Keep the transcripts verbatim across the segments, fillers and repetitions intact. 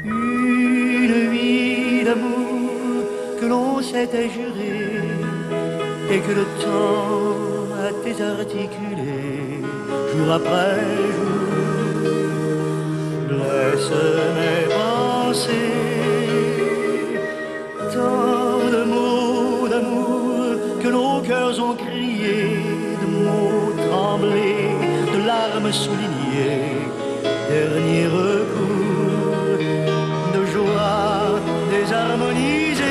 Une vie d'amour que l'on s'était juré et que le temps a désarticulé jour après jour. Laisse mes pensées tant de mots d'amour que nos cœurs ont crié, de mots tremblés, de larmes soulignées, dernier recours de joie désharmonisée,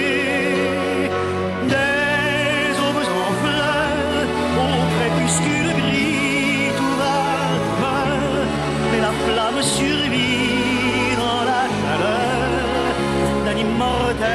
des aubes en fleurs au crépuscule gris, tout va, meurt, mais la flamme survit dans la chaleur d'un immortel.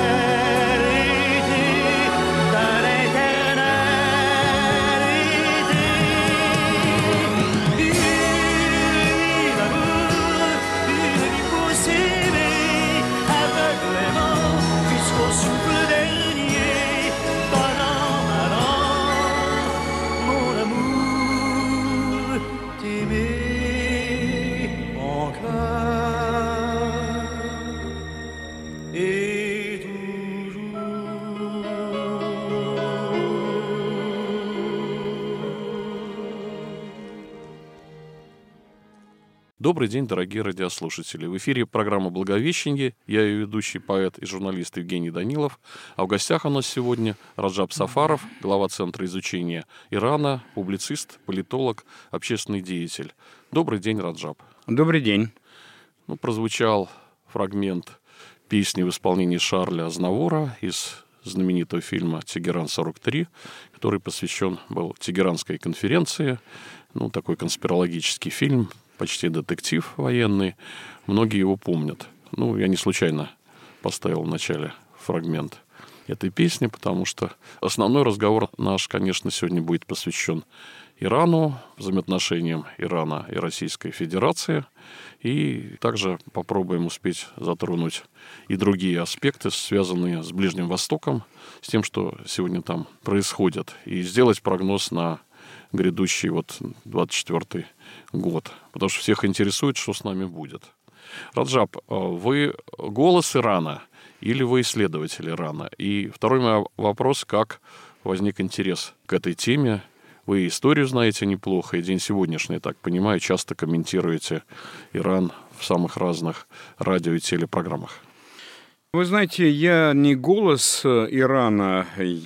Добрый день, дорогие радиослушатели. В эфире программа «Благовещение». Я ее ведущий, поэт и журналист Евгений Данилов. А в гостях у нас сегодня Раджаб Сафаров, глава Центра изучения Ирана, публицист, политолог, общественный деятель. Добрый день, Раджаб. Добрый день. Ну, прозвучал фрагмент песни в исполнении Шарля Азнавура из знаменитого фильма «Тегеран-сорок три», который посвящен был Тегеранской конференции. Ну, такой конспирологический фильм, почти детектив военный. Многие его помнят. Ну, я не случайно поставил в начале фрагмент этой песни, потому что основной разговор наш, конечно, сегодня будет посвящен Ирану, взаимоотношениям Ирана и Российской Федерации. И также попробуем успеть затронуть и другие аспекты, связанные с Ближним Востоком, с тем, что сегодня там происходит, и сделать прогноз на грядущий вот двадцать четвёртый год. Потому что всех интересует, что с нами будет. Раджаб, вы голос Ирана или вы исследователь Ирана? И второй мой вопрос, как возник интерес к этой теме? Вы историю знаете неплохо, и день сегодняшний, я так понимаю, часто комментируете Иран в самых разных радио и телепрограммах. Вы знаете, я не голос Ирана,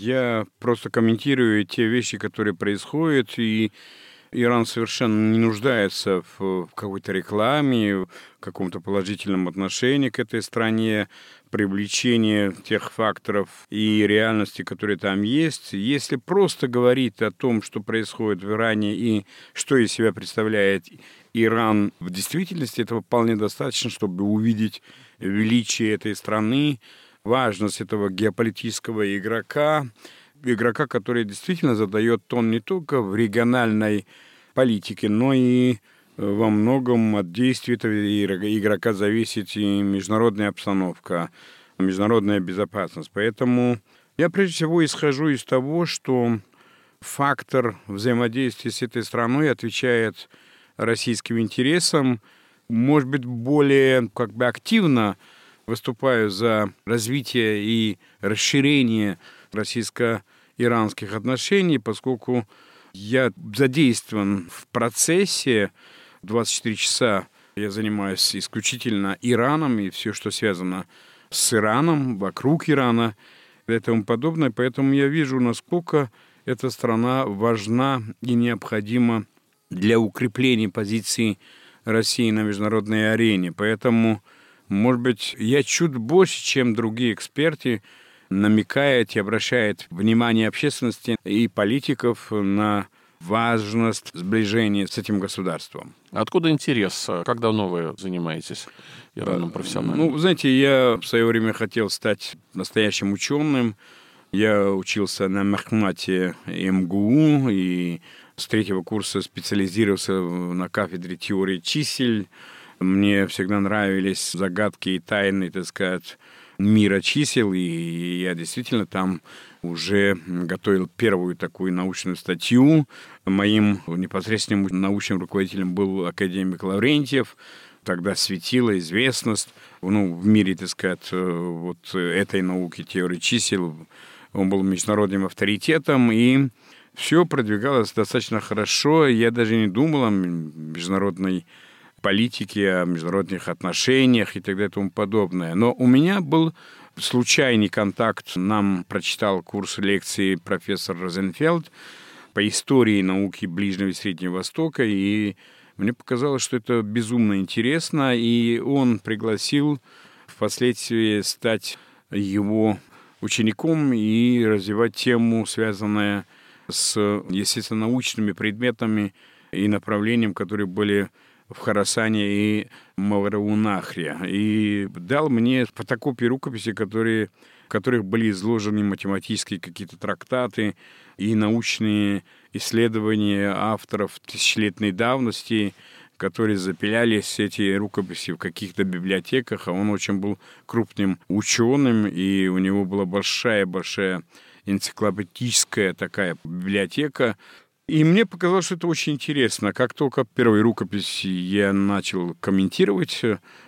я просто комментирую те вещи, которые происходят, и Иран совершенно не нуждается в какой-то рекламе, в каком-то положительном отношении к этой стране, привлечении тех факторов и реальности, которые там есть. Если просто говорить о том, что происходит в Иране и что из себя представляет Иран в действительности, этого вполне достаточно, чтобы увидеть величие этой страны, важность этого геополитического игрока, игрока, который действительно задает тон не только в региональной политике, но и во многом от действий этого игрока зависит и международная обстановка, международная безопасность. Поэтому я прежде всего исхожу из того, что фактор взаимодействия с этой страной отвечает российским интересам, может быть, более как бы активно выступаю за развитие и расширение российско-иранских отношений, поскольку я задействован в процессе. двадцать четыре часа я занимаюсь исключительно Ираном и все, что связано с Ираном, вокруг Ирана и тому подобное. Поэтому я вижу, насколько эта страна важна и необходима для укрепления позиции России на международной арене. Поэтому, может быть, я чуть больше, чем другие эксперты, намекает и обращает внимание общественности и политиков на важность сближения с этим государством. Откуда интерес? Как давно вы занимаетесь Ираном профессионально? Ну, знаете, я в свое время хотел стать настоящим ученым. Я учился на Мехмате эм гэ у и с третьего курса специализировался на кафедре теории чисел. Мне всегда нравились загадки и тайны, так сказать, мира чисел, и я действительно там уже готовил первую такую научную статью. Моим непосредственным научным руководителем был академик Лаврентьев. тогда светила известность, ну, в мире, так сказать, вот этой науки, теории чисел. Он был международным авторитетом, и все продвигалось достаточно хорошо. Я даже не думал о международной политике, о международных отношениях и так далее и тому подобное. Но у меня был случайный контакт. Нам прочитал курс лекций профессор Розенфельд по истории науки Ближнего и Среднего Востока, и мне показалось, что это безумно интересно, и он пригласил впоследствии стать его учеником и развивать тему, связанную с естественно-научными предметами и направлением, которые были в Хорасане и Мавраунахре. И дал мне фотокопии рукописей, которые, в которых были изложены математические какие-то трактаты и научные исследования авторов тысячелетней давности, которые запилялись, эти рукописи, в каких-то библиотеках. А он очень был крупным ученым, и у него была большая-большая энциклопедическая такая библиотека. И мне показалось, что это очень интересно. Как только первую рукопись я начал комментировать,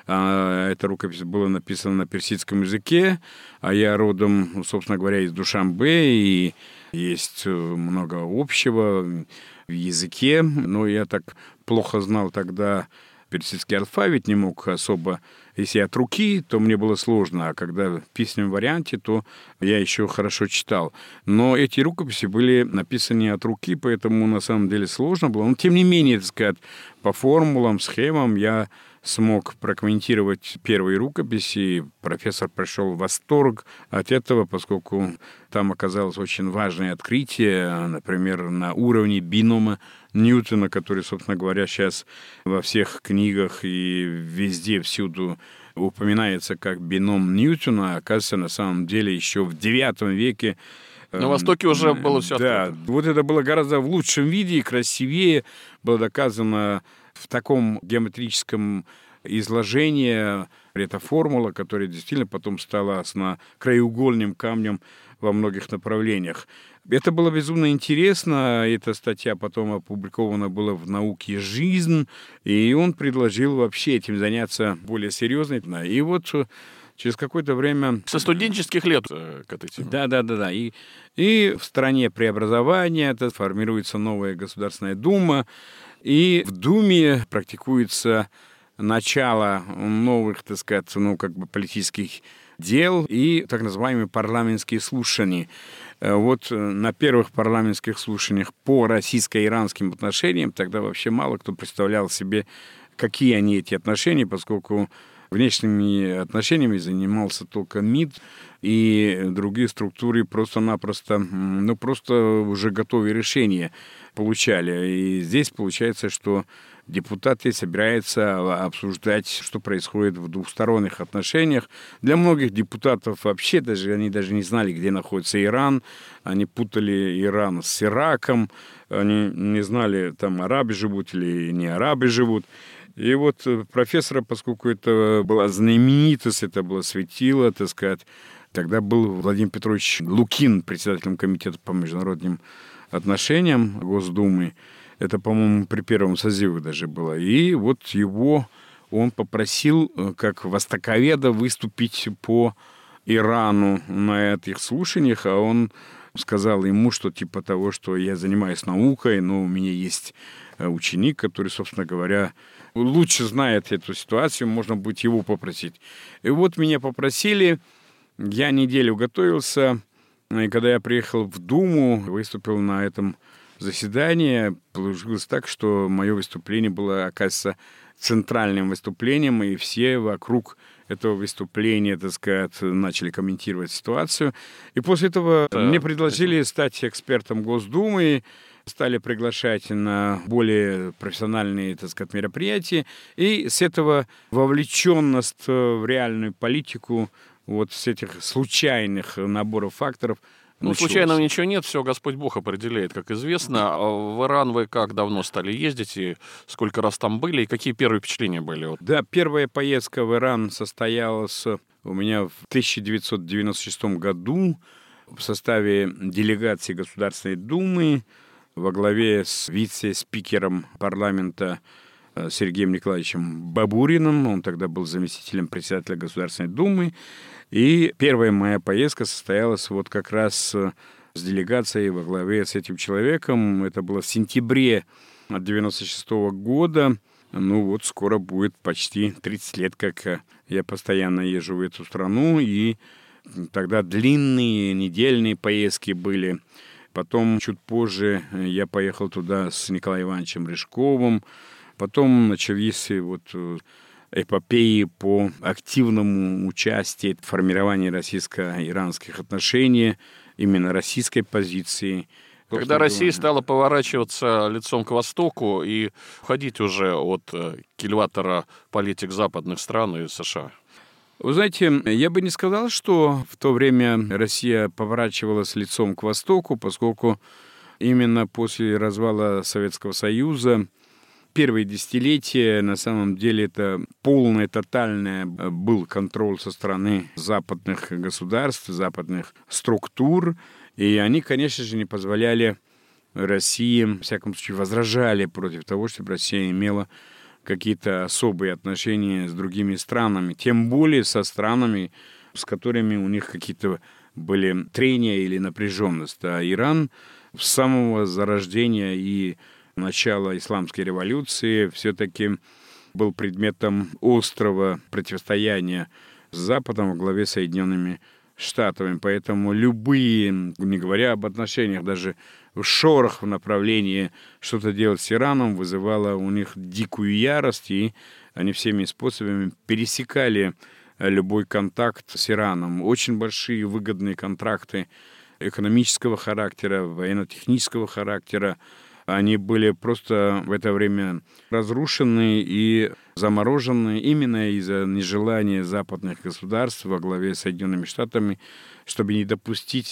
а эта рукопись была написана на персидском языке, а я родом, собственно говоря, из Душанбе, и есть много общего в языке, но я так плохо знал тогда персидский алфавит, не мог особо. Если от руки, то мне было сложно, а когда в письменном варианте, то я еще хорошо читал. Но эти рукописи были написаны от руки, поэтому на самом деле сложно было. Но тем не менее, так сказать, по формулам, схемам я смог прокомментировать первые рукописи. Профессор пришел в восторг от этого, поскольку там оказалось очень важное открытие, например, на уровне бинома Ньютона, который, собственно говоря, сейчас во всех книгах и везде, всюду упоминается как бином Ньютона, а оказывается, на самом деле еще в девятом веке. На Востоке уже было все Да, открыто. вот это было гораздо в лучшем виде и красивее, было доказано в таком геометрическом изложении. Эта формула, которая действительно потом стала краеугольным камнем во многих направлениях. Это было безумно интересно. Эта статья потом опубликована была в «Науке жизнь», и он предложил вообще этим заняться более серьезно. И вот через какое-то время... Со студенческих лет к этой теме. Да, да, да, да. И, и в стране преобразования это формируется новая Государственная Дума, и в Думе практикуется начало новых, так сказать, ну, как бы политических дел и так называемые парламентские слушания. Вот на первых парламентских слушаниях по российско-иранским отношениям тогда вообще мало кто представлял себе, какие они эти отношения, поскольку внешними отношениями занимался только МИД, и другие структуры просто-напросто, ну, просто уже готовые решения получали. И здесь получается, что депутаты собираются обсуждать, что происходит в двухсторонних отношениях. Для многих депутатов вообще даже они даже не знали, где находится Иран. Они путали Иран с Ираком. Они не знали, там арабы живут или не арабы живут. И вот профессора, поскольку это была знаменитость, это было светило, так сказать, тогда был Владимир Петрович Лукин, председателем комитета по международным отношениям Госдумы. Это, по-моему, при первом созыве даже было. И вот его он попросил, как востоковеда, выступить по Ирану на этих слушаниях, а он сказал ему, что типа того, что я занимаюсь наукой, но у меня есть ученик, который, собственно говоря, лучше знает эту ситуацию, можно будет его попросить. И вот меня попросили, я неделю готовился, и когда я приехал в Думу, выступил на этом заседании, получилось так, что мое выступление было, оказывается, центральным выступлением, и все вокруг этого выступления, так сказать, начали комментировать ситуацию. И после этого да, мне предложили стать экспертом Госдумы, стали приглашать на более профессиональные, так сказать, мероприятия, и с этого вовлеченность в реальную политику, вот с этих случайных наборов факторов. Ну, началось. Случайного ничего нет, все Господь Бог определяет, как известно. В Иран вы как давно стали ездить, и сколько раз там были, и какие первые впечатления были? Да, первая поездка в Иран состоялась у меня в тысяча девятьсот девяносто шестом году в составе делегации Государственной Думы во главе с вице-спикером парламента Сергеем Николаевичем Бабуриным. Он тогда был заместителем председателя Государственной Думы. И первая моя поездка состоялась вот как раз с делегацией во главе с этим человеком. Это было в сентябре девяносто шестого года. Ну вот скоро будет почти тридцать лет, как я постоянно езжу в эту страну. И тогда длинные недельные поездки были. Потом, чуть позже, я поехал туда с Николаем Ивановичем Рыжковым. Потом начались вот эпопеи по активному участию в формировании российско-иранских отношений, именно российской позиции. Когда Россия стала поворачиваться лицом к востоку и уходить уже от кильватера политик западных стран и США. Вы знаете, я бы не сказал, что в то время Россия поворачивалась лицом к востоку, поскольку именно после развала Советского Союза первые десятилетия, на самом деле, это полное, тотальное был контроль со стороны западных государств, западных структур, и они, конечно же, не позволяли России, в всяком случае, возражали против того, чтобы Россия имела какие-то особые отношения с другими странами, тем более со странами, с которыми у них какие-то были трения или напряженность. А Иран с самого зарождения и начала исламской революции все-таки был предметом острого противостояния с Западом во главе с Соединенными Штатами. Поэтому любые, не говоря об отношениях, даже шорох в направлении что-то делать с Ираном вызывало у них дикую ярость, и они всеми способами пересекали любой контакт с Ираном. Очень большие выгодные контракты экономического характера, военно-технического характера, они были просто в это время разрушены и заморожены именно из-за нежелания западных государств во главе с Соединенными Штатами, чтобы не допустить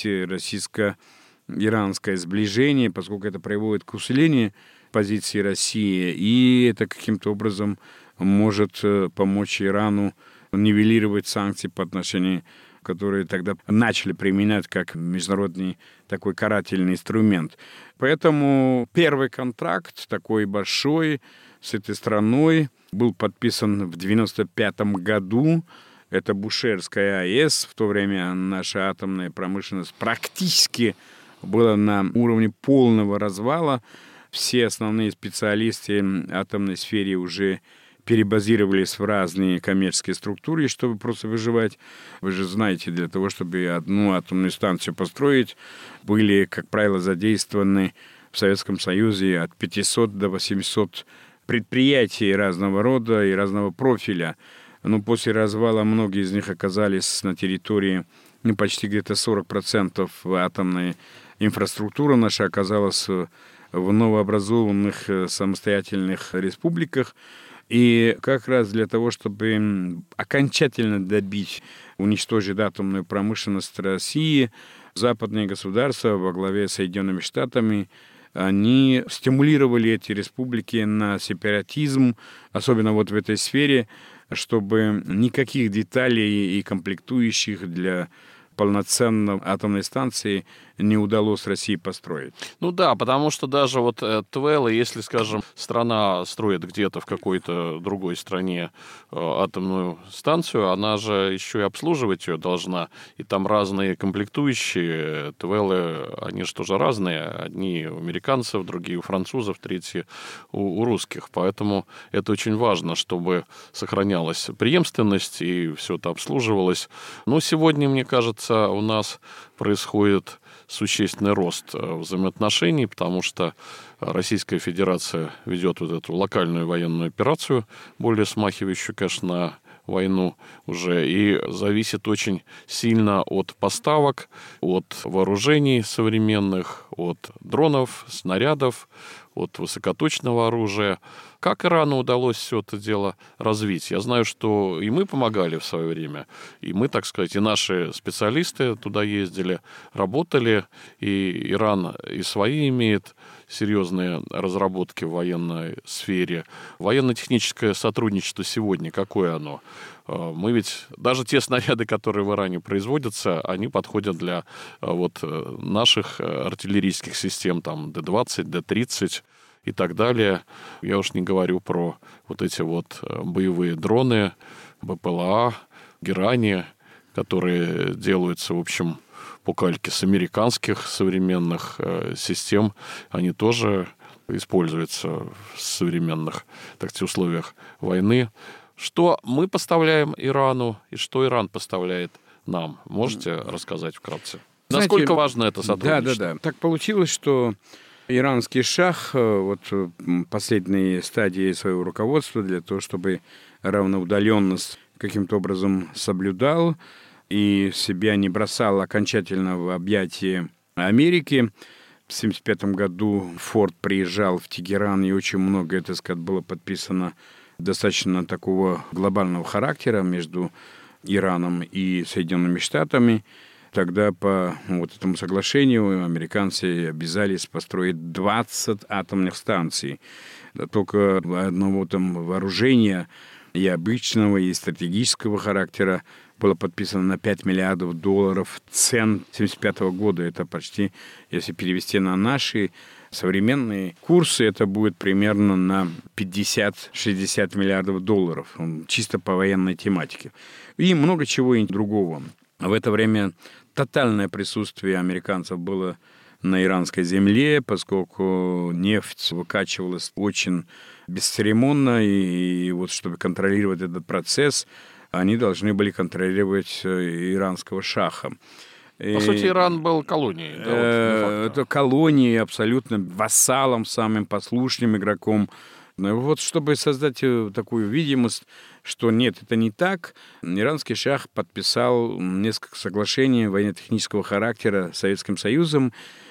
российско-иранское сближение, поскольку это приводит к усилению позиции России, и это каким-то образом может помочь Ирану нивелировать санкции по отношению, которые тогда начали применять как международный такой карательный инструмент. Поэтому первый контракт, такой большой, с этой страной, был подписан в девяносто пятом году. Это Бушерская АЭС. В то время наша атомная промышленность практически была на уровне полного развала. Все основные специалисты атомной сферы уже перебазировались в разные коммерческие структуры, чтобы просто выживать. Вы же знаете, для того, чтобы одну атомную станцию построить, были, как правило, задействованы в Советском Союзе от пятисот до восьмисот предприятий разного рода и разного профиля. Но после развала многие из них оказались на территории, ну, почти где-то сорок процентов атомной инфраструктуры наша оказалась в новообразованных самостоятельных республиках. И как раз для того, чтобы окончательно добить, уничтожить атомную промышленность России, западные государства во главе с Соединенными Штатами, они стимулировали эти республики на сепаратизм, особенно вот в этой сфере, чтобы никаких деталей и комплектующих для полноценной атомной станции не удалось России построить. Ну да, потому что даже вот э, ТВЭЛ, если, скажем, страна строит где-то в какой-то другой стране э, атомную станцию, она же еще и обслуживать ее должна. И там разные комплектующие. ТВЭЛы, они же тоже разные. Одни у американцев, другие у французов, третьи у, у русских. Поэтому это очень важно, чтобы сохранялась преемственность и все это обслуживалось. Но сегодня, мне кажется, у нас происходит существенный рост взаимоотношений, потому что Российская Федерация ведет вот эту локальную военную операцию, более смахивающую, конечно, на войну уже, и зависит очень сильно от поставок, от вооружений современных, от дронов, снарядов, от высокоточного оружия. Как Ирану удалось все это дело развить? Я знаю, что и мы помогали в свое время, и мы, так сказать, и наши специалисты туда ездили, работали, и Иран и свои имеет серьезные разработки в военной сфере. Военно-техническое сотрудничество сегодня, какое оно? Мы ведь, даже те снаряды, которые в Иране производятся, они подходят для вот наших артиллерийских систем, там, Д двадцать, Д тридцать. и так далее. Я уж не говорю про вот эти вот боевые дроны, БПЛА, Герани, которые делаются, в общем, по кальке с американских современных э, систем. Они тоже используются в современных, так сказать, условиях войны. Что мы поставляем Ирану и что Иран поставляет нам? Можете рассказать вкратце? Знаете, насколько важно это сотрудничество? Да, да, да. Так получилось, что иранский шах вот последние стадии своего руководства для того, чтобы равноудаленность каким-то образом соблюдал и себя не бросал окончательно в объятия Америки. В семьдесят пятом году Форд приезжал в Тегеран, и очень много, так сказать, было подписано достаточно такого глобального характера между Ираном и Соединенными Штатами. Тогда по вот этому соглашению американцы обязались построить двадцать атомных станций. Только одного там вооружения и обычного, и стратегического характера было подписано на пять миллиардов долларов цен семьдесят пятого года. Это почти, если перевести на наши современные курсы, это будет примерно на пятьдесят-шестьдесят миллиардов долларов, чисто по военной тематике. И много чего и другого. В это время тотальное присутствие американцев было на иранской земле, поскольку нефть выкачивалась очень бесцеремонно, и вот чтобы контролировать этот процесс, они должны были контролировать иранского шаха. По сути, Иран был колонией. Да, вот, это колонией, абсолютно вассалом, самым послушным игроком. Но вот чтобы создать такую видимость, что нет, это не так, иранский шах подписал несколько соглашений военно-технического характера с Советским Союзом,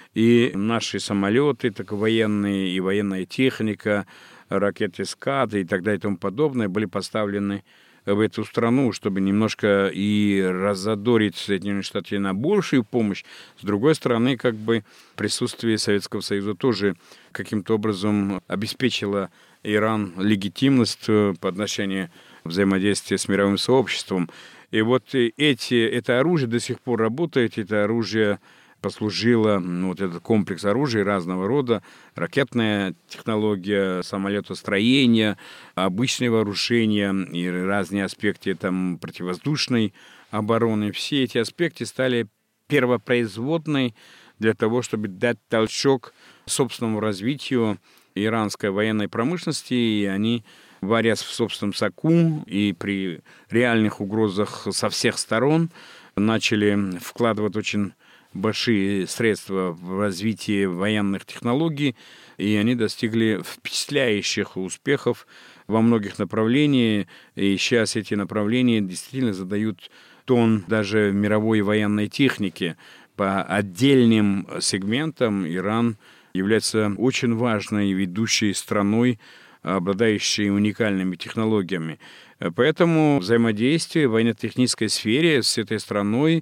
и наши самолеты, так военные, и военная техника, ракеты «Скад» и так далее и тому подобное были поставлены в эту страну, чтобы немножко и разодорить Соединенные Штаты на большую помощь. С другой стороны, как бы присутствие Советского Союза тоже каким-то образом обеспечило Иран легитимность по отношению взаимодействия с мировым сообществом. И вот эти, это оружие до сих пор работает, это оружие послужило, ну, вот этот комплекс оружия разного рода, ракетная технология, самолетостроение, обычное вооружение и разные аспекты там, противовоздушной обороны. Все эти аспекты стали первопроизводной для того, чтобы дать толчок собственному развитию иранской военной промышленности, и они, варясь в собственном соку и при реальных угрозах со всех сторон, начали вкладывать очень большие средства в развитие военных технологий, и они достигли впечатляющих успехов во многих направлениях, и сейчас эти направления действительно задают тон даже мировой военной техники. По отдельным сегментам Иран является очень важной ведущей страной, обладающей уникальными технологиями. Поэтому взаимодействие в военно-технической сфере с этой страной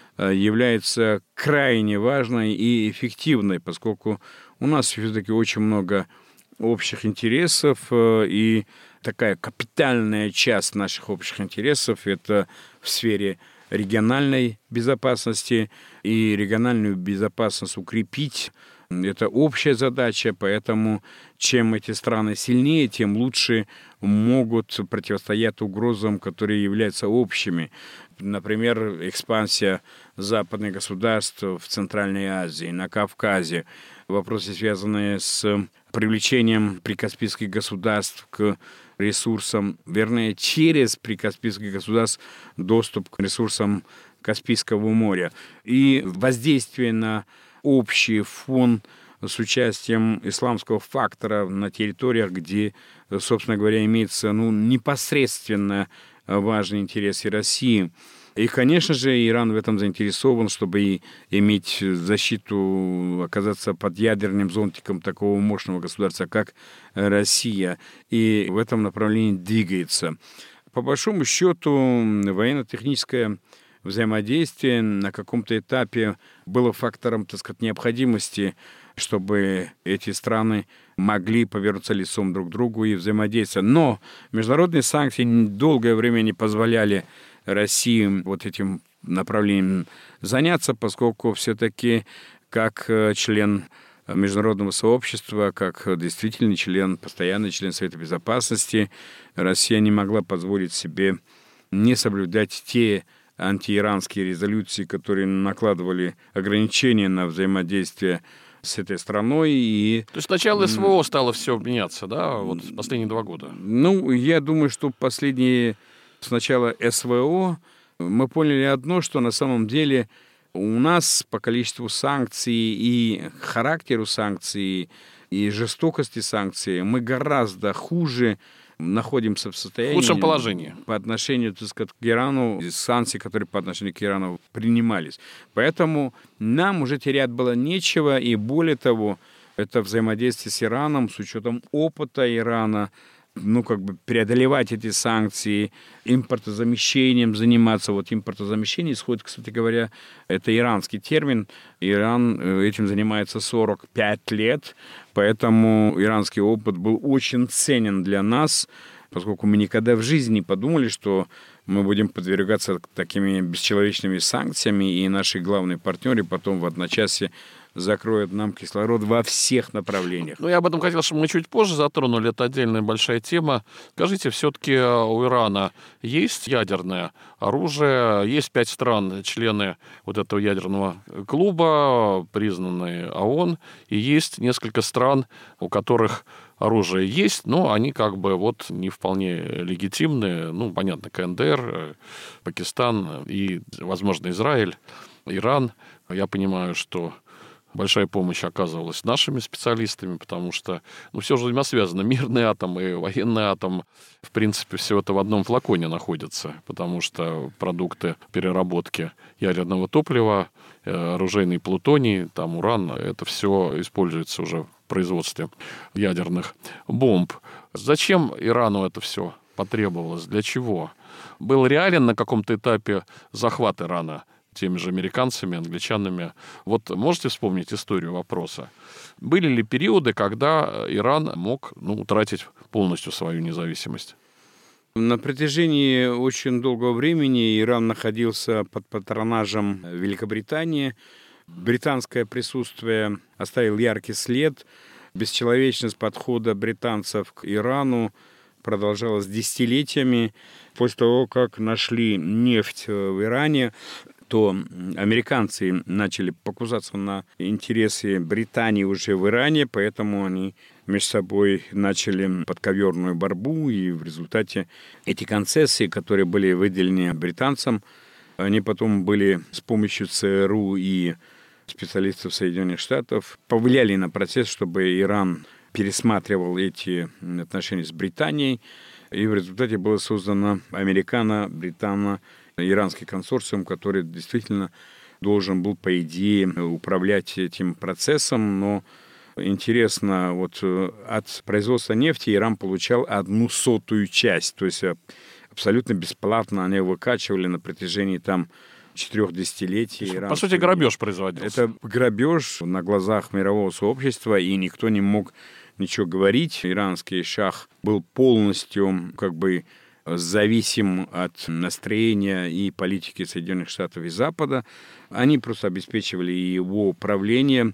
является крайне важной и эффективной, поскольку у нас все-таки очень много общих интересов, и такая капитальная часть наших общих интересов – это в сфере региональной безопасности, и региональную безопасность укрепить – это общая задача, поэтому чем эти страны сильнее, тем лучше могут противостоять угрозам, которые являются общими. Например, экспансия западных государств в Центральной Азии, на Кавказе, вопросы, связанные с привлечением прикаспийских государств к ресурсам, вернее, через прикаспийских государств доступ к ресурсам Каспийского моря и воздействие на общий фон с участием исламского фактора на территориях, где, собственно говоря, имеется ну, непосредственно важный интерес и России. И, конечно же, Иран в этом заинтересован, чтобы и иметь защиту, оказаться под ядерным зонтиком такого мощного государства, как Россия. И в этом направлении двигается. По большому счету, военно-техническое взаимодействие на каком-то этапе было фактором, так сказать, необходимости, чтобы эти страны могли повернуться лицом друг к другу и взаимодействовать. Но международные санкции долгое время не позволяли России вот этим направлением заняться, поскольку все-таки как член международного сообщества, как действительный член, постоянный член Совета Безопасности, Россия не могла позволить себе не соблюдать те антииранские резолюции, которые накладывали ограничения на взаимодействие с этой страной. И... То есть сначала СВО стало все меняться, да, вот последние два года? Ну, я думаю, что последние, сначала СВО, мы поняли одно, что на самом деле у нас по количеству санкций и характеру санкций, и жестокости санкций мы гораздо хуже находимся в состоянии... В худшем положении. По отношению, так сказать, к Ирану, санкции, которые по отношению к Ирану принимались. Поэтому нам уже терять было нечего, и более того, это взаимодействие с Ираном, с учетом опыта Ирана, ну, как бы преодолевать эти санкции, импортозамещением заниматься. Вот импортозамещение исходит, кстати говоря, это иранский термин. Иран этим занимается сорок пять лет, поэтому иранский опыт был очень ценен для нас, поскольку мы никогда в жизни не подумали, что мы будем подвергаться такими бесчеловечными санкциями, и наши главные партнеры потом в одночасье закроют нам кислород во всех направлениях. Ну, я об этом хотел, чтобы мы чуть позже затронули. Это отдельная большая тема. Скажите, все-таки у Ирана есть ядерное оружие? Есть пять стран, члены вот этого ядерного клуба, признанные ООН, и есть несколько стран, у которых оружие есть, но они как бы вот не вполне легитимные. Ну, понятно, КНДР, Пакистан и, возможно, Израиль, Иран. Я понимаю, что большая помощь оказывалась нашими специалистами, потому что, ну, все же взаимосвязано. Мирный атом и военный атом, в принципе, все это в одном флаконе находится, потому что продукты переработки ядерного топлива, оружейный плутоний, там уран, это все используется уже в производстве ядерных бомб. Зачем Ирану это все потребовалось? Для чего? Был реален на каком-то этапе захват Ирана теми же американцами, англичанами. Вот можете вспомнить историю вопроса? Были ли периоды, когда Иран мог, ну, утратить полностью свою независимость? На протяжении очень долгого времени Иран находился под патронажем Великобритании. Британское присутствие оставило яркий след. Бесчеловечность подхода британцев к Ирану продолжалась десятилетиями. После того, как нашли нефть в Иране, то американцы начали покусаться на интересы Британии уже в Иране, поэтому они между собой начали подковерную борьбу, и в результате эти концессии, которые были выделены британцам, они потом были с помощью ЦРУ и специалистов Соединенных Штатов повлияли на процесс, чтобы Иран пересматривал эти отношения с Британией, и в результате было создано американо-британо иранский консорциум, который действительно должен был, по идее, управлять этим процессом, но интересно, вот от производства нефти Иран получал одну сотую часть, то есть абсолютно бесплатно они выкачивали на протяжении там четырех десятилетий. По сути, грабеж производился. Это грабеж на глазах мирового сообщества, и никто не мог ничего говорить. Иранский шах был полностью как бы зависим от настроения и политики Соединенных Штатов и Запада. Они просто обеспечивали его правление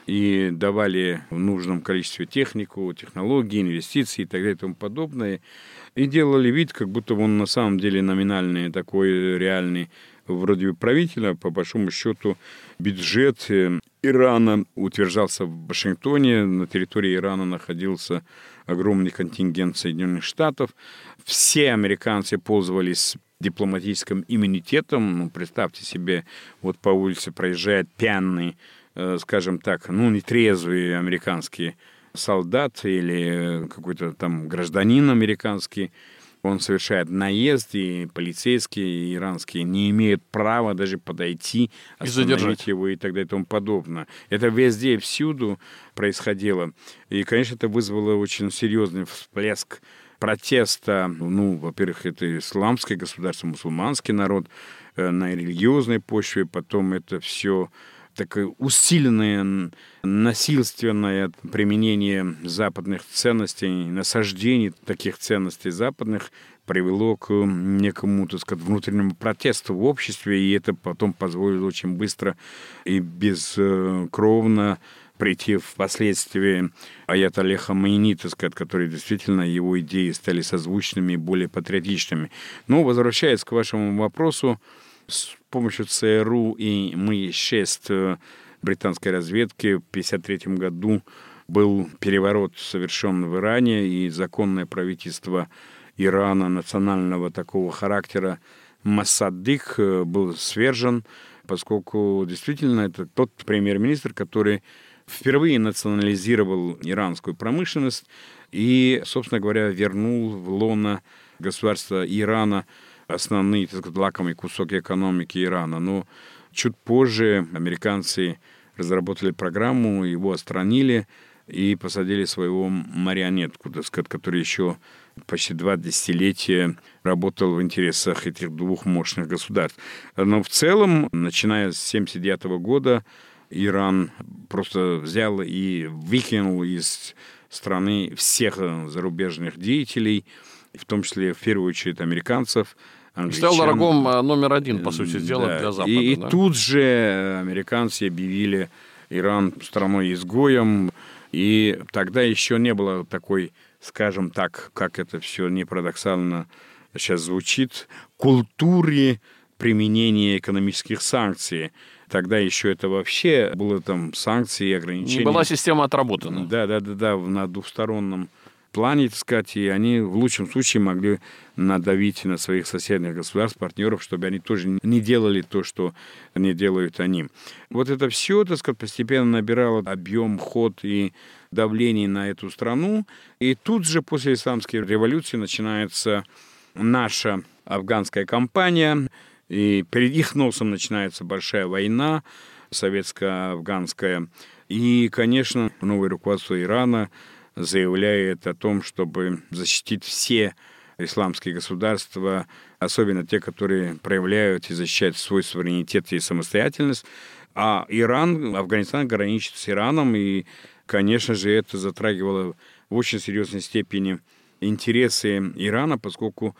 и давали в нужном количестве технику, технологии, инвестиции и так далее и тому подобное. И делали вид, как будто он на самом деле номинальный, такой реальный вроде бы правитель, а по большому счету бюджет Ирана утверждался в Вашингтоне. На территории Ирана находился огромный контингент Соединенных Штатов. Все американцы пользовались дипломатическим иммунитетом. Ну, представьте себе, вот по улице проезжает пьяный, э, скажем так, ну, нетрезвый американский солдат или какой-то там гражданин американский. Он совершает наезд, и полицейские иранские не имеют права даже подойти, остановить его и так далее и тому подобное. Это везде и всюду происходило. И, конечно, это вызвало очень серьезный всплеск протеста. Ну, во-первых, это исламское государство, мусульманский народ на религиозной почве. Потом это все такое усиленное насильственное применение западных ценностей, насаждение таких ценностей западных привело к некому, так сказать, внутреннему протесту в обществе, и это потом позволило очень быстро и бескровно прийти впоследствии аятоллы Хамейни, так сказать, которые действительно его идеи стали созвучными и более патриотичными. Но, возвращаясь к вашему вопросу, с помощью ЦРУ и Ми шесть британской разведки в тысяча девятьсот пятьдесят третьем году был переворот совершен в Иране, и законное правительство Ирана национального такого характера Моссаддык был свержен, поскольку действительно это тот премьер-министр, который впервые национализировал иранскую промышленность и, собственно говоря, вернул в лоно государства Ирана основные, так сказать, лакомые кусок экономики Ирана. Но чуть позже американцы разработали программу, его отстранили и посадили своего марионетку, так сказать, который еще почти два десятилетия работал в интересах этих двух мощных государств. Но в целом, начиная с тысяча девятьсот семьдесят девятого года, Иран просто взял и выкинул из страны всех зарубежных деятелей, в том числе, в первую очередь, американцев, англичан. Стал врагом номер один, по сути дела, да. для Запада. И, да? и тут же американцы объявили Иран страной-изгоем, и тогда еще не было такой, скажем так, как это все не парадоксально сейчас звучит, культуры применения экономических санкций. Тогда еще это вообще было там санкции и ограничения. Не была система отработана. Да, да, да, да, на двухстороннем плане, так сказать, и они в лучшем случае могли надавить на своих соседних государств, партнеров, чтобы они тоже не делали то, что не делают они. Вот это все, так сказать, постепенно набирало объем, ход и давление на эту страну. И тут же после исламской революции начинается наша афганская кампания, и перед их носом начинается большая война советско-афганская. И, конечно, новое руководство Ирана заявляет о том, чтобы защитить все исламские государства, особенно те, которые проявляют и защищают свой суверенитет и самостоятельность. А Иран, Афганистан граничит с Ираном, и, конечно же, это затрагивало в очень серьезной степени интересы Ирана, поскольку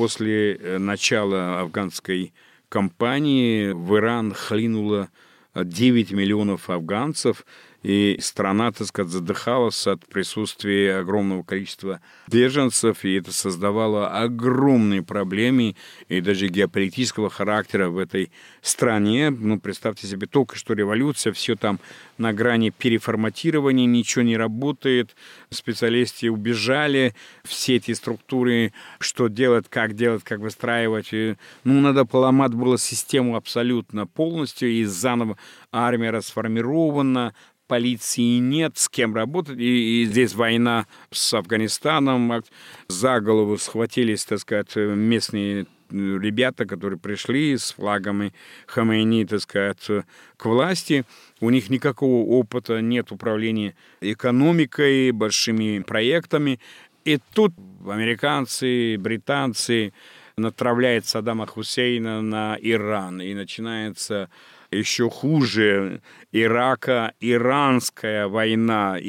после начала афганской кампании в Иран хлынуло девять миллионов афганцев, и страна, так сказать, задыхалась от присутствия огромного количества беженцев, и это создавало огромные проблемы и даже геополитического характера в этой стране. Ну, представьте себе, только что революция, все там на грани переформатирования, ничего не работает, специалисты убежали, все эти структуры, что делать, как делать, как выстраивать. И, ну, надо поломать было систему абсолютно полностью, и заново армия расформирована, полиции нет, с кем работать. И, и здесь война с Афганистаном. За голову схватились, так сказать, местные ребята, которые пришли с флагами Хамейни, так сказать, к власти. У них никакого опыта нет управления экономикой, большими проектами. И тут американцы, британцы натравляют Саддама Хусейна на Иран. И начинается еще хуже Ирака, иранская война,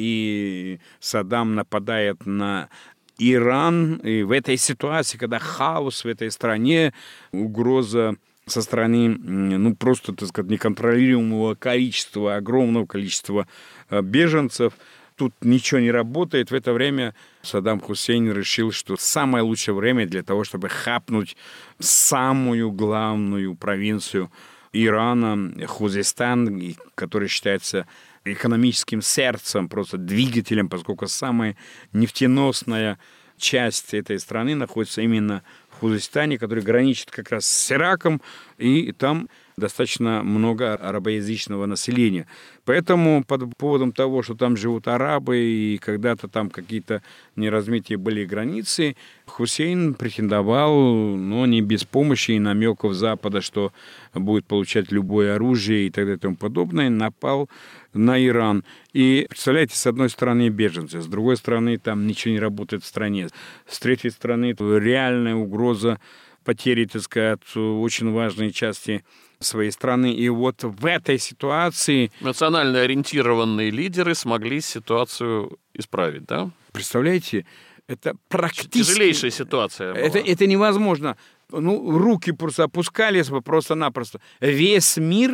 и Саддам нападает на Иран. И в этой ситуации, когда хаос в этой стране, угроза со стороны, ну, просто, так сказать, неконтролируемого количества, огромного количества беженцев, тут ничего не работает. В это время Саддам Хусейн решил, что самое лучшее время для того, чтобы хапнуть самую главную провинцию Ирана, Хузестан, который считается экономическим сердцем, просто двигателем, поскольку самая нефтеносная часть этой страны находится именно в Хузестане, который граничит как раз с Ираком, и там достаточно много арабоязычного населения. Поэтому под поводом того, что там живут арабы, и когда-то там какие-то неразмытые были границы, Хусейн претендовал, но не без помощи и намеков Запада, что будет получать любое оружие и так далее и тому подобное, напал на Иран. И, представляете, с одной стороны беженцы, с другой стороны там ничего не работает в стране, с третьей стороны реальная угроза потери, так сказать, очень важной части своей страны. И вот в этой ситуации... Национально ориентированные лидеры смогли ситуацию исправить, да? Представляете, это практически... Тяжелейшая ситуация была. Это, это невозможно. Ну, руки просто опускались бы просто-напросто. Весь мир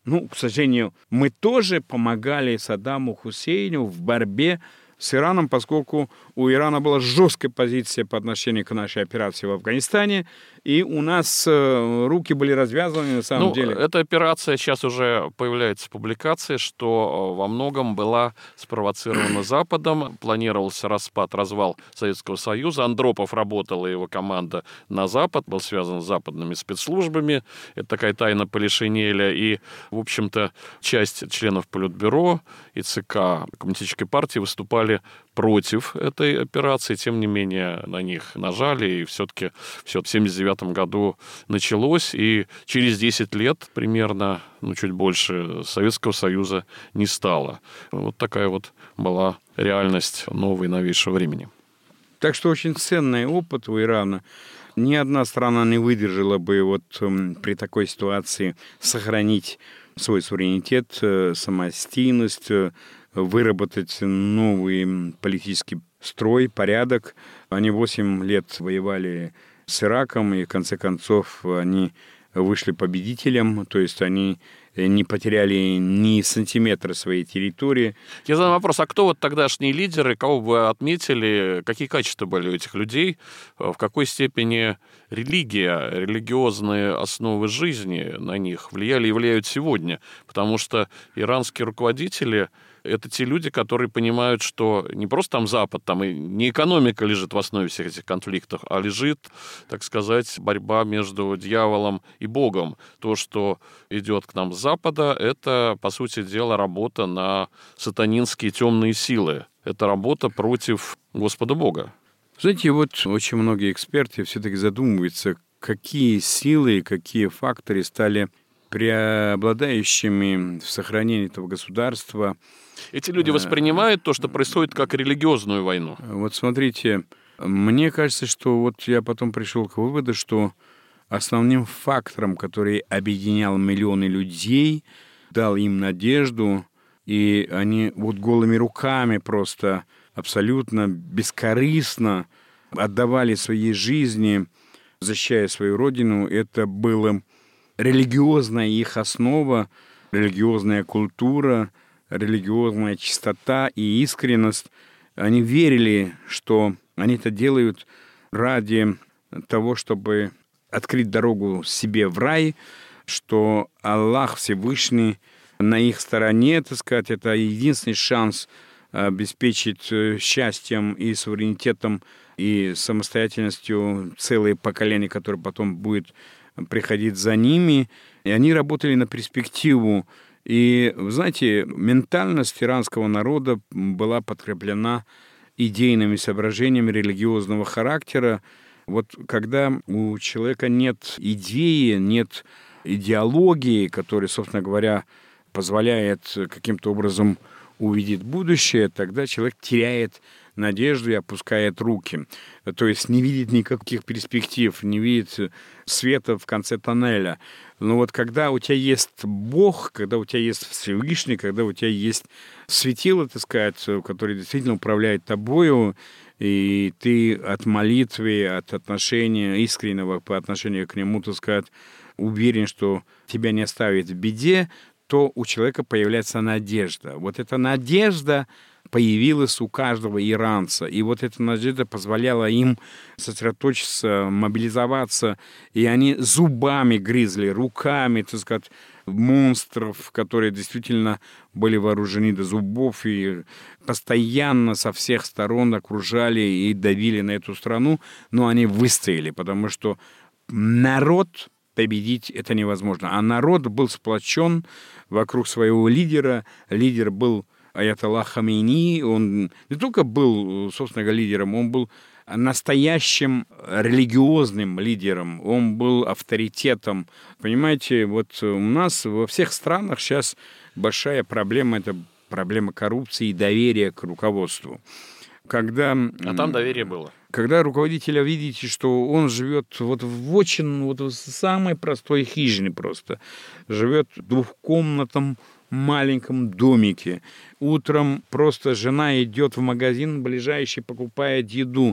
Ну, к сожалению, мы тоже помогали Саддаму Хусейну в борьбе с Ираном, поскольку у Ирана была жесткая позиция по отношению к нашей операции в Афганистане, и у нас э, руки были развязаны на самом ну, деле. Эта операция, сейчас уже появляется публикация, что во многом была спровоцирована Западом, планировался распад, развал Советского Союза, Андропов работал и его команда на Запад, был связан с западными спецслужбами, это такая тайна Полишинеля, и, в общем-то, часть членов Политбюро и ЦК Коммунистической партии выступали против этой операции, тем не менее на них нажали, и все-таки все в семьдесят девятом году началось, и через десять лет примерно, ну чуть больше, Советского Союза не стало. Вот такая вот была реальность нового и новейшего времени. Так что очень ценный опыт у Ирана. Ни одна страна не выдержала бы вот при такой ситуации сохранить свой суверенитет, самостоятельность, выработать новый политический строй, порядок. Они восемь лет воевали с Ираком, и в конце концов они вышли победителем, то есть они не потеряли ни сантиметра своей территории. Я задам вопрос, а кто вот тогдашние лидеры, кого бы вы отметили, какие качества были у этих людей, в какой степени религия, религиозные основы жизни на них влияли и влияют сегодня? Потому что иранские руководители — это те люди, которые понимают, что не просто там Запад, там и не экономика лежит в основе всех этих конфликтов, а лежит, так сказать, борьба между дьяволом и Богом. То, что идет к нам с Запада, это, по сути дела, работа на сатанинские темные силы. Это работа против Господа Бога. Знаете, вот очень многие эксперты все-таки задумываются, какие силы, какие факторы стали преобладающими в сохранении этого государства. Эти люди воспринимают то, что происходит, как религиозную войну. Вот смотрите, мне кажется, что вот я потом пришел к выводу, что основным фактором, который объединял миллионы людей, дал им надежду, и они вот голыми руками просто абсолютно бескорыстно отдавали своей жизни, защищая свою родину, это было религиозная их основа, религиозная культура, религиозная чистота и искренность. Они верили, что они это делают ради того, чтобы открыть дорогу себе в рай, что Аллах Всевышний на их стороне, так сказать, это единственный шанс обеспечить счастьем и суверенитетом и самостоятельностью целое поколение, которое потом будет приходить за ними. И они работали на перспективу. И, вы знаете, ментальность иранского народа была подкреплена идейными соображениями религиозного характера. Вот когда у человека нет идеи, нет идеологии, которая, собственно говоря, позволяет каким-то образом увидеть будущее, тогда человек теряет надежду и опускает руки. То есть не видит никаких перспектив, не видит света в конце тоннеля. Но вот когда у тебя есть Бог, когда у тебя есть Всевышний, когда у тебя есть светило, так сказать, который действительно управляет тобою, и ты от молитвы, от отношения искреннего по отношению к нему, так сказать, уверен, что тебя не оставит в беде, то у человека появляется надежда. Вот эта надежда появилась у каждого иранца. И вот эта надежда позволяла им сосредоточиться, мобилизоваться. И они зубами грызли, руками, так сказать, монстров, которые действительно были вооружены до зубов и постоянно со всех сторон окружали и давили на эту страну. Но они выстояли, потому что народ победить это невозможно. А народ был сплочен вокруг своего лидера. Лидер был Аятолла Хамейни. Он не только был, собственно говоря, лидером, он был настоящим религиозным лидером. Он был авторитетом. Понимаете, вот у нас во всех странах сейчас большая проблема – это проблема коррупции и доверия к руководству. Когда, а там доверие было. Когда руководителя видите, что он живет вот в очень вот в самой простой хижине просто, живет в двухкомнатном маленьком домике. Утром просто жена идет в магазин ближайший, покупает еду.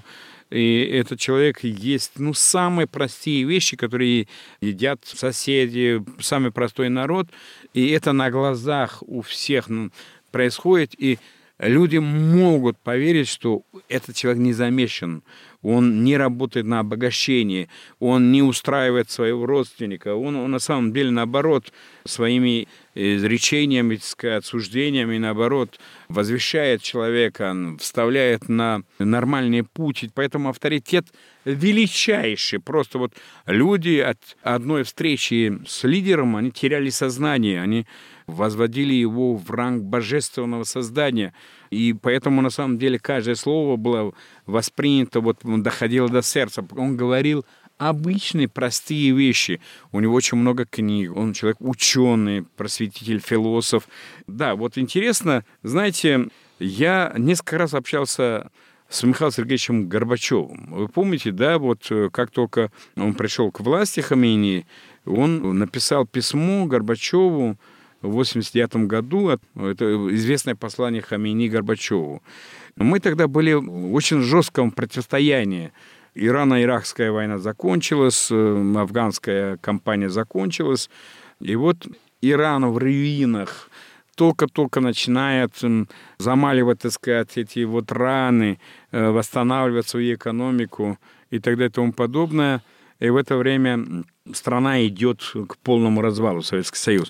И этот человек есть, ну, самые простые вещи, которые едят соседи, самый простой народ. И это на глазах у всех происходит. И люди могут поверить, что этот человек не замешан. Он не работает на обогащение, он не устраивает своего родственника. Он, он на самом деле, наоборот, своими изречениями, так сказать, суждениями, наоборот, возвещает человека, вставляет на нормальный путь. Поэтому авторитет величайший. Просто вот люди от одной встречи с лидером, они теряли сознание, они возводили его в ранг божественного создания. И поэтому, на самом деле, каждое слово было воспринято, вот доходило до сердца. Он говорил обычные, простые вещи. У него очень много книг. Он человек ученый, просветитель, философ. Да, вот интересно, знаете, я несколько раз общался с Михаилом Сергеевичем Горбачевым. Вы помните, да, вот как только он пришел к власти, Хомейни, он написал письмо Горбачеву в восемьдесят девятом году. Это известное послание Хомейни Горбачеву. Мы тогда были в очень жестком противостоянии. Ирано-иракская война закончилась, афганская кампания закончилась. И вот Иран в руинах только-только начинает замаливать, так сказать, эти вот раны, восстанавливать свою экономику и так далее и тому подобное. И в это время страна идет к полному развалу, Советский Союз.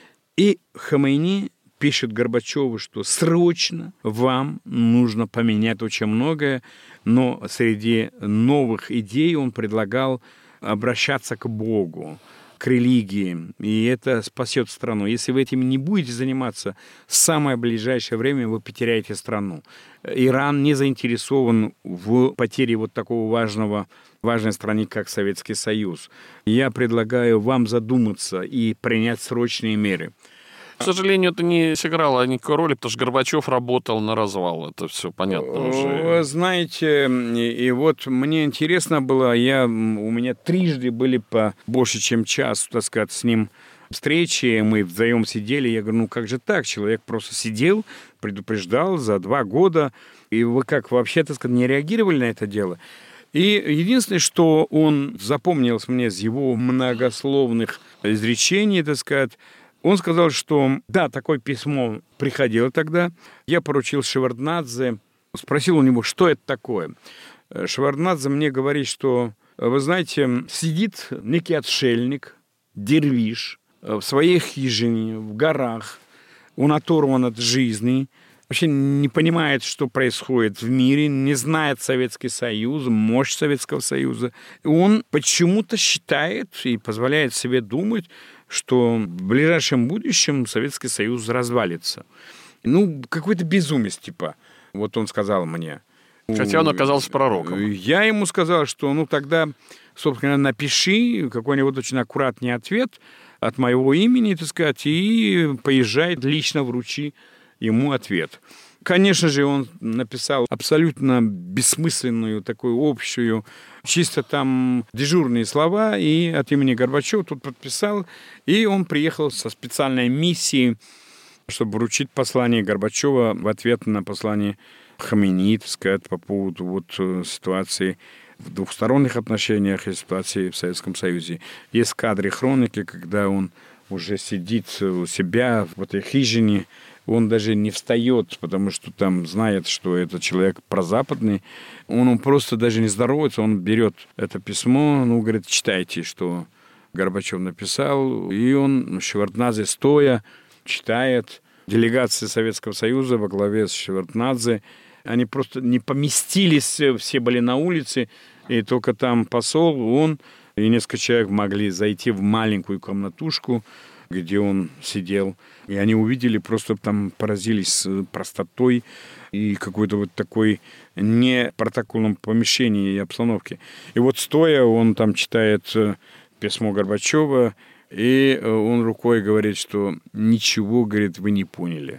И Хомейни пишет Горбачеву, что срочно вам нужно поменять очень многое, но среди новых идей он предлагал обращаться к Богу, к религии, и это спасет страну. Если вы этим не будете заниматься, в самое ближайшее время вы потеряете страну. Иран не заинтересован в потере вот такого важного, важной страны, как Советский Союз. Я предлагаю вам задуматься и принять срочные меры. К сожалению, это не сыграло никакой роли, потому что Горбачев работал на развал. Это все понятно уже. Вы знаете, и, и вот мне интересно было, я, у меня трижды были по больше, чем час, так сказать, с ним встречи, мы вдвоем сидели, я говорю, ну как же так, человек просто сидел, предупреждал за два года, и вы как, вообще, так сказать, не реагировали на это дело? И единственное, что он запомнилось мне из его многословных изречений, так сказать, он сказал, что да, такое письмо приходило тогда. Я поручил Шеварднадзе, спросил у него, что это такое. Шеварднадзе мне говорит, что, вы знаете, сидит некий отшельник, дервиш, в своей хижине, в горах. Он оторван от жизни, вообще не понимает, что происходит в мире, не знает Советский Союз, мощь Советского Союза. И он почему-то считает и позволяет себе думать, что в ближайшем будущем Советский Союз развалится. Ну, какое-то безумие, типа. Вот он сказал мне. Хотя он оказался пророком. Я ему сказал, что, ну, тогда, собственно, напиши какой-нибудь очень аккуратный ответ от моего имени, так сказать, и поезжай, лично вручи ему ответ. Конечно же, он написал абсолютно бессмысленную, такую общую, чисто там дежурные слова, и от имени Горбачева тут подписал, и он приехал со специальной миссией, чтобы вручить послание Горбачева в ответ на послание Хомейни, так сказать, по поводу вот ситуации в двухсторонних отношениях и ситуации в Советском Союзе. Есть кадры хроники, когда он уже сидит у себя в этой хижине, он даже не встает, потому что там знает, что это человек прозападный. Он просто даже не здоровается, он берет это письмо, ну, говорит, читайте, что Горбачев написал. И он, Шеварднадзе, стоя, читает. Делегация Советского Союза во главе с Шеварднадзе, они просто не поместились, все были на улице, и только там посол, он и несколько человек могли зайти в маленькую комнатушку, где он сидел. И они увидели, просто там поразились простотой и какой-то вот такой не протокольном помещении и обстановке. И вот стоя, он там читает письмо Горбачева, и он рукой говорит, что ничего, говорит, вы не поняли.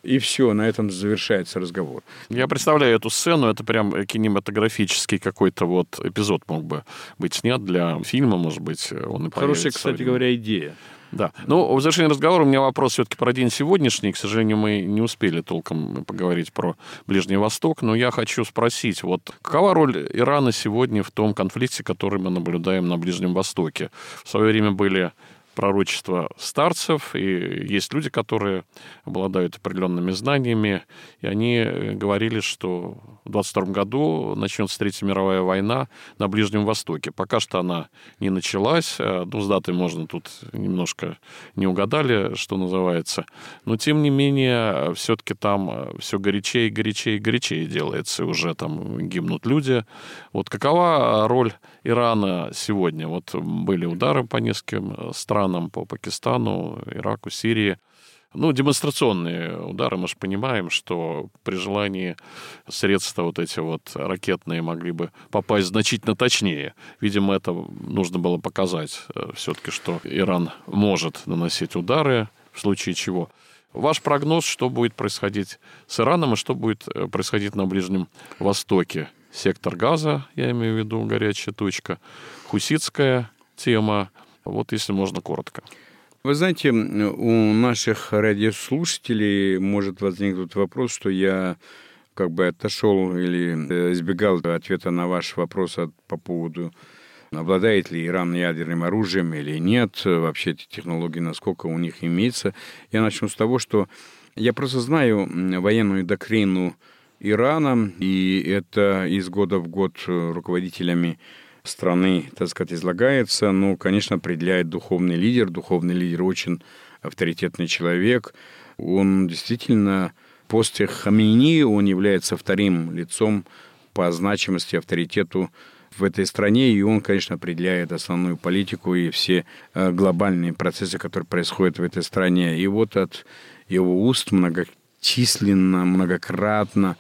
и все, на этом завершается разговор. Я представляю эту сцену, это прям кинематографический какой-то вот эпизод мог бы быть снят для фильма, может быть, он и Хорошая, кстати говоря, идея. Да. Ну, в завершении разговора у меня вопрос все-таки про день сегодняшний. К сожалению, мы не успели толком поговорить про Ближний Восток, но я хочу спросить, вот какова роль Ирана сегодня в том конфликте, который мы наблюдаем на Ближнем Востоке? В свое время были пророчества старцев, и есть люди, которые обладают определенными знаниями, и они говорили, что в двадцать втором году начнется Третья мировая война на Ближнем Востоке. Пока что она не началась, ну, с датой можно тут немножко не угадали, что называется, но, тем не менее, все-таки там все горячее, горячее, горячее делается, уже там гибнут люди. Вот какова роль Ирана сегодня? Вот были удары по нескольким странам, по Пакистану, Ираку, Сирии. Ну, демонстрационные удары, мы же понимаем, что при желании средства вот эти вот ракетные могли бы попасть значительно точнее. Видимо, это нужно было показать все-таки, что Иран может наносить удары, в случае чего. Ваш прогноз, что будет происходить с Ираном и что будет происходить на Ближнем Востоке? Сектор Газа, я имею в виду, горячая точка, хуситская тема. Вот если можно коротко. Вы знаете, у наших радиослушателей может возникнуть вопрос, что я как бы отошел или избегал ответа на ваш вопрос по поводу, обладает ли Иран ядерным оружием или нет, вообще эти технологии, насколько у них имеется. Я начну с того, что я просто знаю военную доктрину Ирана, и это из года в год руководителями страны, так сказать, излагается. Ну, конечно, определяет духовный лидер. Духовный лидер очень авторитетный человек. Он действительно, после Хамейни, он является вторым лицом по значимости, авторитету в этой стране, и он, конечно, определяет основную политику и все глобальные процессы, которые происходят в этой стране. И вот от его уст многочисленно, многократно,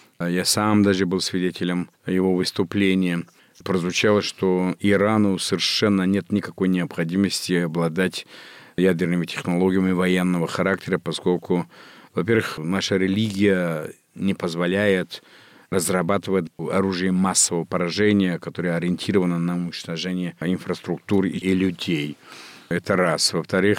я сам даже был свидетелем его выступления, прозвучало, что Ирану совершенно нет никакой необходимости обладать ядерными технологиями военного характера, поскольку, во-первых, наша религия не позволяет разрабатывать оружие массового поражения, которое ориентировано на уничтожение инфраструктуры и людей. Это раз. Во-вторых,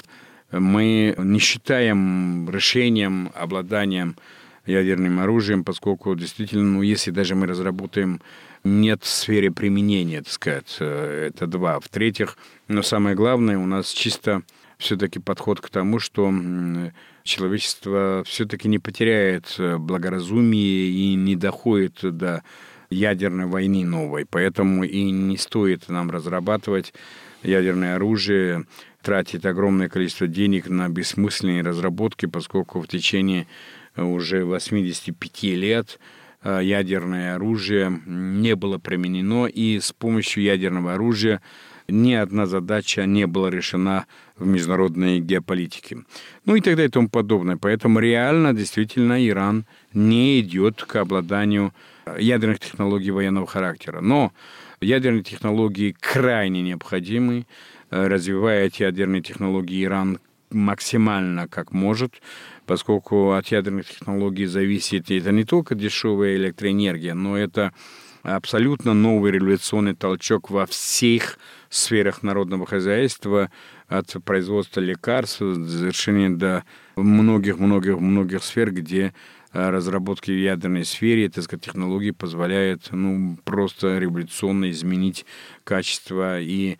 мы не считаем решением обладанием ядерным оружием, поскольку действительно, ну, если даже мы разработаем, нет в сфере применения, так сказать, это два. В-третьих, но самое главное, у нас чисто все-таки подход к тому, что человечество все-таки не потеряет благоразумие и не доходит до ядерной войны новой. Поэтому и не стоит нам разрабатывать ядерное оружие, тратить огромное количество денег на бессмысленные разработки, поскольку в течение уже восемьдесят пять лет ядерное оружие не было применено, и с помощью ядерного оружия ни одна задача не была решена в международной геополитике. Ну и так далее и тому подобное. Поэтому реально, действительно, Иран не идет к обладанию ядерных технологий военного характера. Но ядерные технологии крайне необходимы. Развивает ядерные технологии Иран максимально как может, поскольку от ядерных технологий зависит это не только дешевая электроэнергия, но это абсолютно новый революционный толчок во всех сферах народного хозяйства, от производства лекарств, завершения до многих-многих-многих сфер, где разработки в ядерной сфере, так сказать, технологии позволяют, ну, просто революционно изменить качество и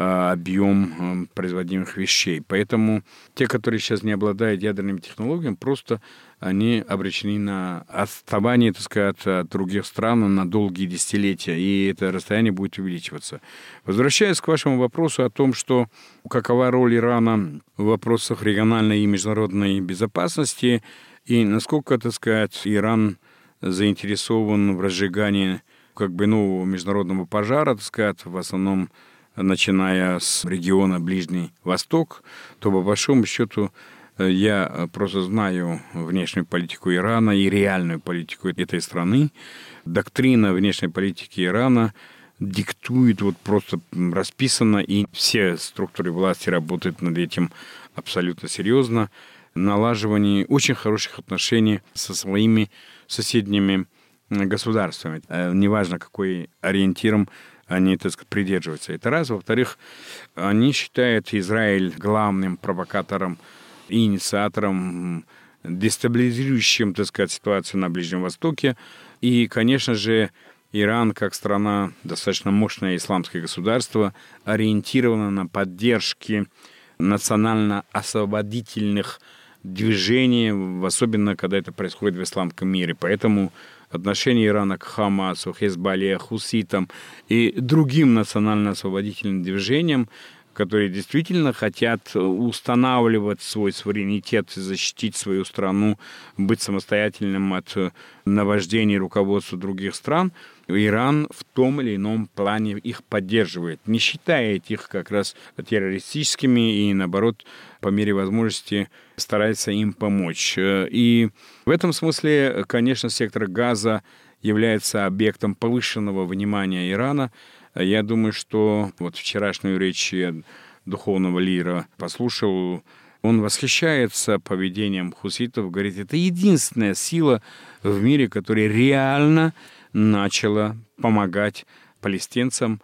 объем производимых вещей. Поэтому те, которые сейчас не обладают ядерными технологиями, просто они обречены на отставание, так сказать, от других стран на долгие десятилетия, и это расстояние будет увеличиваться. Возвращаясь к вашему вопросу о том, что какова роль Ирана в вопросах региональной и международной безопасности, и насколько, так сказать, Иран заинтересован в разжигании как бы нового международного пожара, так сказать, в основном начиная с региона Ближний Восток, то, по большому счету, я просто знаю внешнюю политику Ирана и реальную политику этой страны. Доктрина внешней политики Ирана диктует, вот просто расписана, и все структуры власти работают над этим абсолютно серьезно. налаживании очень хороших отношений со своими соседними государствами. Неважно, какой ориентиром они, так сказать, придерживаются. Это раз. Во-вторых, они считают Израиль главным провокатором и инициатором, дестабилизирующим, так сказать, ситуацию на Ближнем Востоке. И, конечно же, Иран, как страна, достаточно мощное исламское государство, ориентировано на поддержке национально-освободительных движений, особенно когда это происходит в исламском мире. Поэтому отношение Ирана к Хамасу, Хезболле, хуситам и другим национально-освободительным движениям, которые действительно хотят устанавливать свой суверенитет, защитить свою страну, быть самостоятельным от наваждений руководства других стран, Иран в том или ином плане их поддерживает, не считая их как раз террористическими и, наоборот, по мере возможности старается им помочь. И в этом смысле, конечно, сектор Газа является объектом повышенного внимания Ирана. Я думаю, что вот вчерашнюю речь я духовного лидера послушал, он восхищается поведением хуситов, говорит, это единственная сила в мире, которая реально начала помогать палестинцам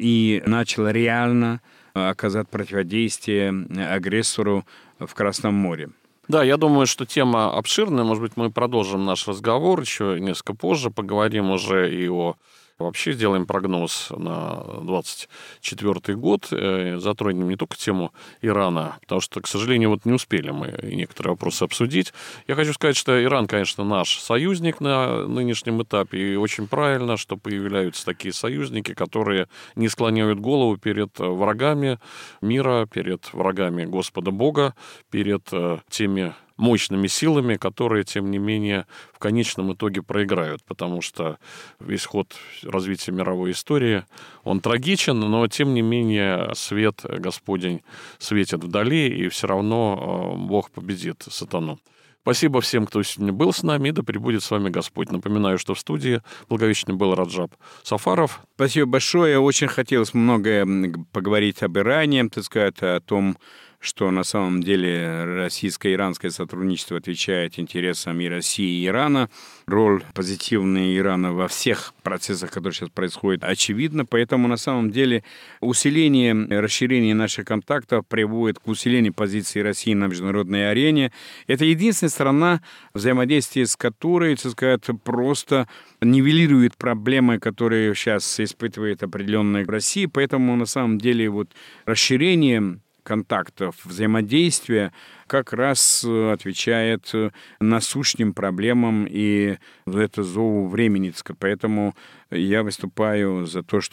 и начала реально оказать противодействие агрессору в Красном море. Да, я думаю, что тема обширная. Может быть, мы продолжим наш разговор еще несколько позже, поговорим уже и о... Вообще сделаем прогноз на двадцать четвёртый год, затронем не только тему Ирана, потому что, к сожалению, вот не успели мы некоторые вопросы обсудить. Я хочу сказать, что Иран, конечно, наш союзник на нынешнем этапе, и очень правильно, что появляются такие союзники, которые не склоняют голову перед врагами мира, перед врагами Господа Бога, перед теми мощными силами, которые, тем не менее, в конечном итоге проиграют, потому что весь ход развития мировой истории, он трагичен, но, тем не менее, свет Господень светит вдали, и все равно Бог победит сатану. Спасибо всем, кто сегодня был с нами, и да пребудет с вами Господь. Напоминаю, что в студии Благовещенный был Раджаб Сафаров. Спасибо большое. Очень хотелось многое поговорить об Иране, так сказать, о том, что на самом деле российско-иранское сотрудничество отвечает интересам и России, и Ирана. Роль позитивная Ирана во всех процессах, которые сейчас происходят, очевидна. Поэтому на самом деле усиление, расширение наших контактов приводит к усилению позиции России на международной арене. Это единственная страна, взаимодействие с которой, так сказать, просто нивелирует проблемы, которые сейчас испытывает определенная Россия. Поэтому на самом деле вот расширение контактов, взаимодействия как раз отвечает насущным проблемам, и это зову времени. Поэтому я выступаю за то,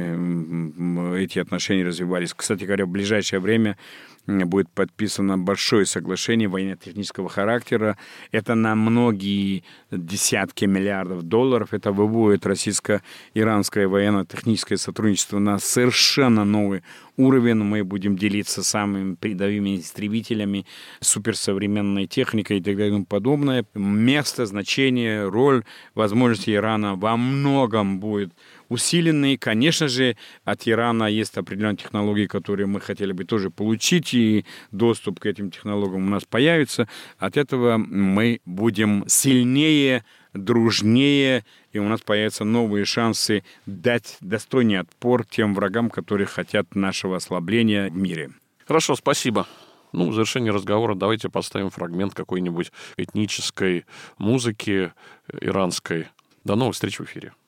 чтобы эти отношения развивались. Кстати говоря, в ближайшее время будет подписано большое соглашение военно-технического характера. Это на многие десятки миллиардов долларов. Это выводит российско-иранское военно-техническое сотрудничество на совершенно новый уровень. Мы будем делиться самыми передовыми истребителями, суперсовременной техникой и так далее и тому подобное. Место, значение, роль, возможности Ирана во многом будет усиленный. Конечно же, от Ирана есть определенные технологии, которые мы хотели бы тоже получить, и доступ к этим технологиям у нас появится. От этого мы будем сильнее, дружнее, и у нас появятся новые шансы дать достойный отпор тем врагам, которые хотят нашего ослабления в мире. Хорошо, спасибо. Ну, в завершении разговора давайте поставим фрагмент какой-нибудь этнической музыки иранской. До новых встреч в эфире.